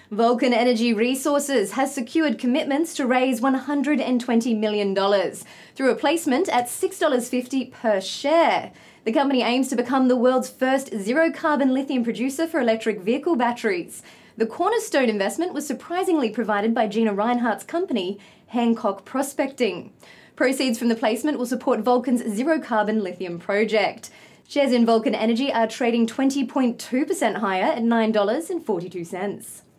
Vulcan Energy Resources has secured commitments to raise $120 million through a placement at $6.50 per share. The company aims to become the world's first zero-carbon lithium producer for electric vehicle batteries. The cornerstone investment was surprisingly provided by Gina Rinehart's company, Hancock Prospecting. Proceeds from the placement will support Vulcan's zero-carbon lithium project. Shares in Vulcan Energy are trading 20.2% higher at $9.42.